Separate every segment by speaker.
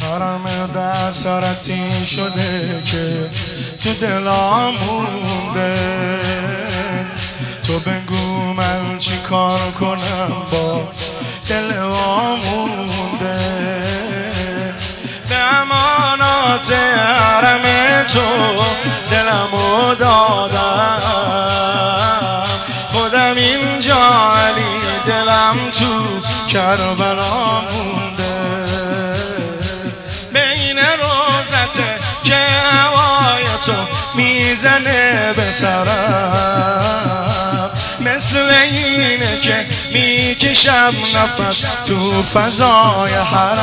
Speaker 1: حرم دستارتی شده که تو دلم مونده. تو بگو من چی کار کنم با دل مونده. به امانات حرم تو دلمو دادم. خودم اینجا علی دلم تو کربلا مونده. بین روزته که هوای تو میزنه به سرم، مثل اینه که میکشم نفس تو فضای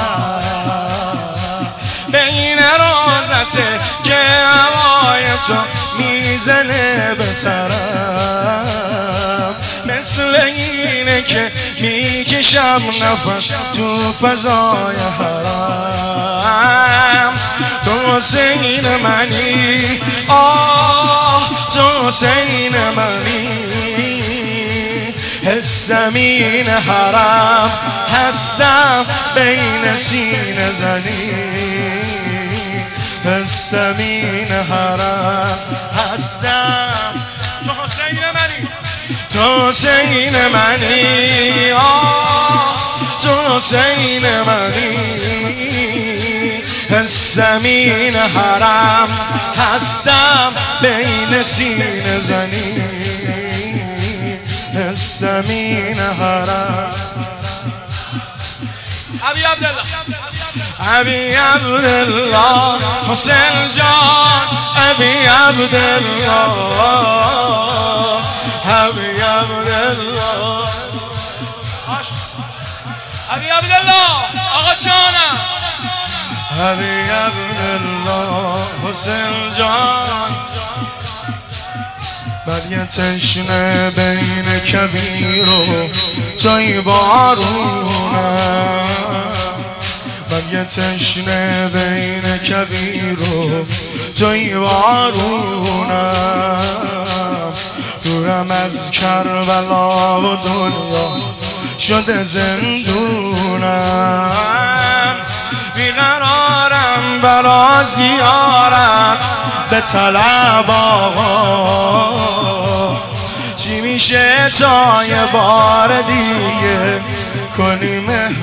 Speaker 1: حرم. بین روزته که هوای تو میزنه به سرم، مثل اینه که میکشم نفس تو فضای حرم. تو حسین منی، آه تو حسین منی، حسم این حرم هستم بین سینه زنی. حسم این حرم هستم. تو حسین منی، تو حسین منی، آه تو حسین منی، حسم این حرم هستم بین سینه زنی. حسم این حرم. ابی عبدالله، ابی عبدالله حسین جان، ابی عبدالله، ابی عبدالله، ابی عبدالله آقا جانم، ابی عبدالله حسین جان. بر یه تشنه بین کبیر و جای بارونم، بر یه تشنه بین کبیر و جای بارونم. دورم از کربلا و دنیا شده زندونم. بیقرارم برا زیارت به طلب آقا. چی میشه تا یه بار دیگه کنی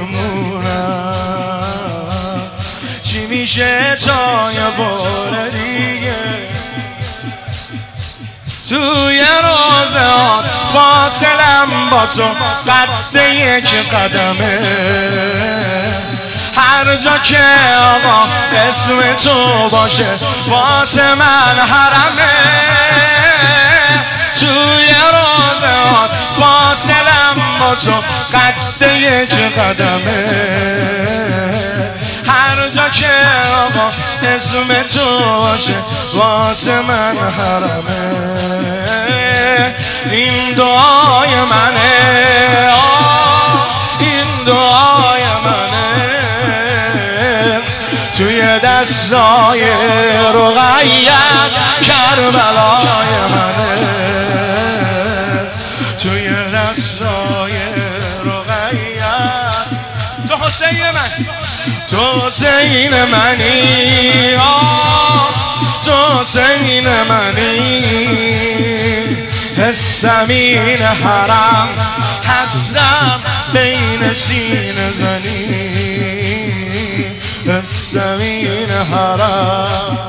Speaker 1: مهمونم؟ چی میشه تا یه بار دیگه توی روزات فاصلم با تو قد یک قدمه. هر جا که آقا اسم تو باشه واسه من حرمه. توی روزات فاصلم با تو قد یک قدمه. هر جا که آقا اسم تو باشه واسه من حرمه. این دعای منه، آه این دعای منه، توی دستای رقیت کربلای منه. توی دستای رقیت. تو حسین من، تو حسین منی، آه تو حسین منی، حسم این حرم هستم بین سینه زنی. حسم این حرم.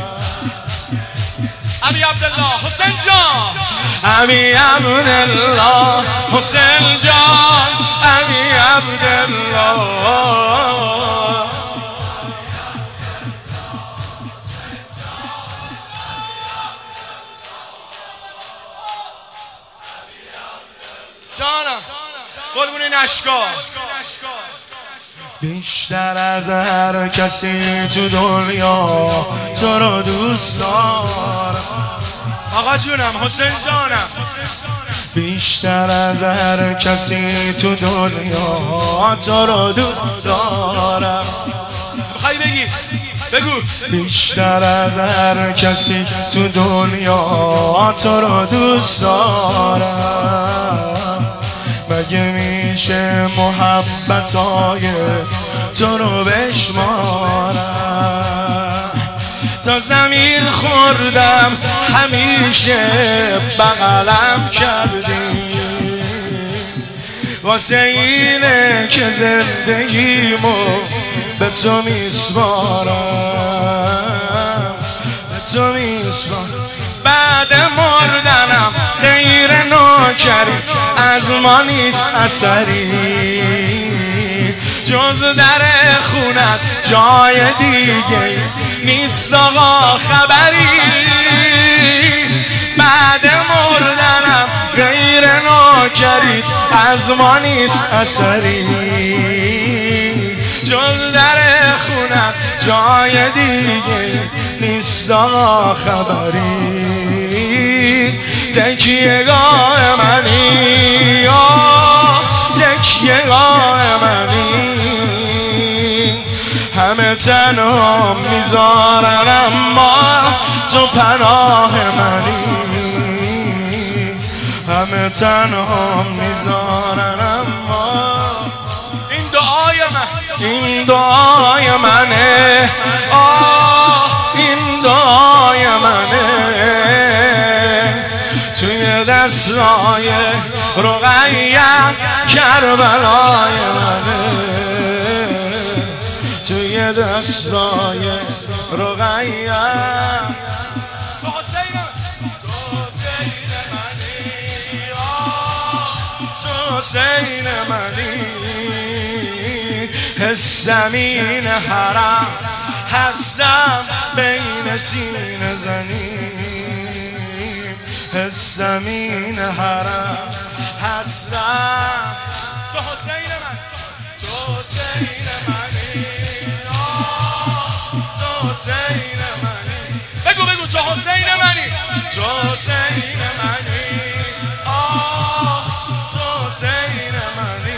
Speaker 1: ابی عبدالله حسین جان، ابی عبدالله حسین جان، ابی عبدالله. جانم قربون نشکا. بیشتر از هر کسی تو دنیا تو رو دوست دارم. آقا جونم حسین جانم. بیشتر از هر کسی تو دنیا تو رو دوست دارم. بخوای بگی بگو. بیشتر از هر کسی تو دنیا تو رو دوست دارم. اگه میشه محبتای تو رو بشمارم. تا زمین خوردم همیشه بغلم کردی، واسه اینه که زندگیمو به تو میسپارم، به تو میسپارم. بعد مردنم غیر نوکری از ما نیست اثری، جز در خونت جای دیگه نیست آقا خبری. بعد مردنم غیر نوکری از ما نیست اثری، جز در خونت جای دیگه نیست آقا خبری. تکیه‌گاه منی، تکیه‌گاه منی، همه تنها میذارن اما تو پناه منی، همه تنها میذارن اما این دعای من، این دعای منه، این دعای منه، توی دستای رقیه کربلای منه، توی دستای رقیه تو حسین منی، تو حسین منی. حسمین حرم هستم بین سینه زنیم، حسمین حرم هستم. تو حسین من، تو حسین منی، تو حسین منی. بگو بگو تو حسین منی، تو حسین منی، تو حسین منی.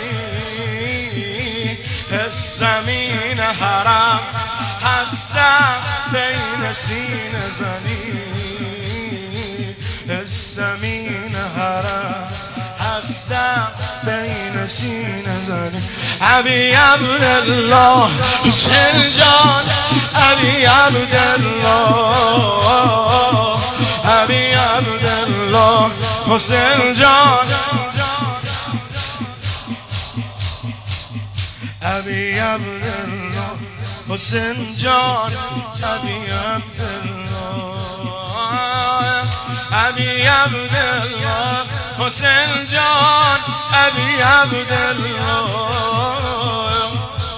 Speaker 1: حسمین حرم هستم بین سینه زنیم، حسمین حرم هستم بین سینه زنیم. ابی عبدالله حسین جان، ابی عبدالله، ابی عبدالله حسین جان، ابی عبدالله حسین جان، ابی عبدالله، ابی عبدالله حسین جان، ابی عبدالله.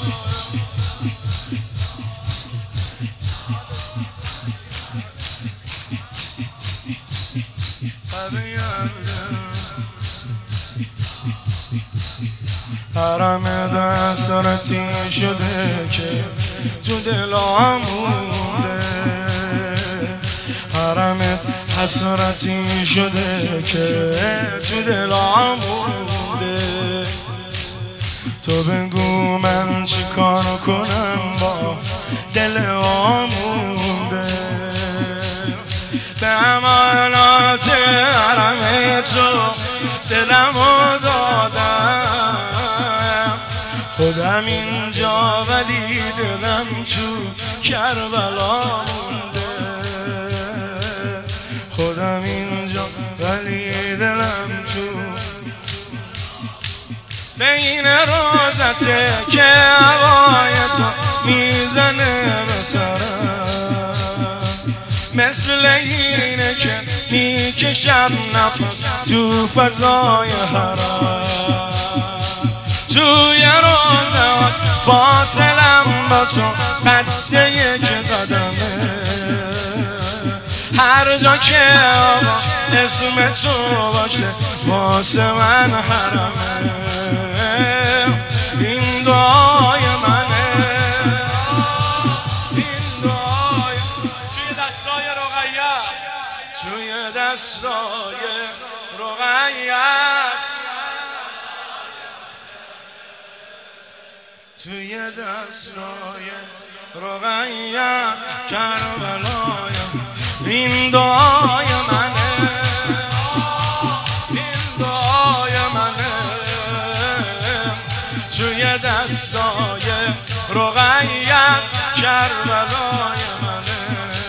Speaker 1: حرم دستارتی شده که تو دلم مونده، حرم حسرتی شده که تو دلم مونده. تو بگو من چی کار کنم با دل آمونده، به امانات حرم تو دلمو دادم، خودم اینجا ولی دلم تو کربلا مونده، خودم اینجا ولی دلم تو بین روزته که هوای تو میزنه به سرم، مثل اینه که میکشم نفس تو فضای حرم، توی روزه فاصلم با تو قد یک قدمه، هر جا که آقا اسم تو باشه واسه من حرمه. این دعای منه، این دعای توی دستای رقیه، توی دستای رقیه، توی دستای رقیه کربلای. این دعای منه، این دعای منه، دستای رقیه کربلای منه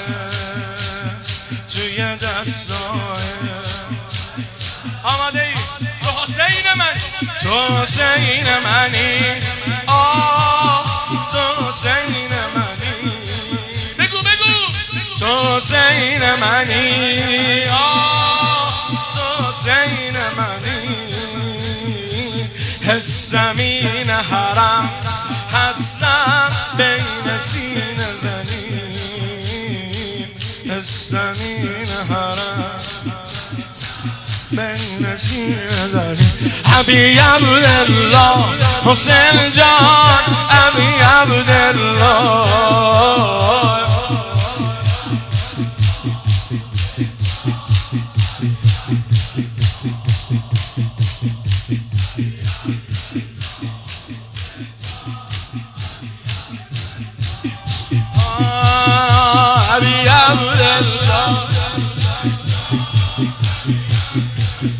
Speaker 1: توی دستای آماده ای تو حسین منی تو حسین منی تو حسین منی بگو تو حسین منی تو حسین منی حسمین حرم هستم بین سینه زنیم حسمین حرم بین سینه زنیم ابی عبدالله حسین جان ابی عبدالله ابی عبدالله